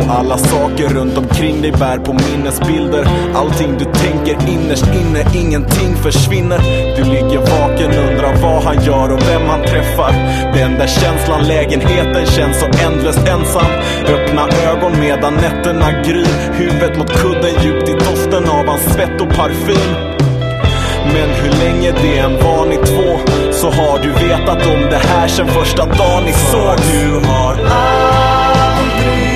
Och alla saker runt omkring dig bär på minnesbilder. Allting du tänker innerst inne, ingenting försvinner. Du ligger vaken, undrar vad han gör och vem han träffar. Den där känslan, lägenheten känns så ändlöst ensam. Öppna ögon medan nätterna gryr. Huvudet mot kudden, djupt i doften av hans svett och parfym. Men hur länge det än var ni två, så har du vetat om det här sen första dagen ni såg. Du har aldrig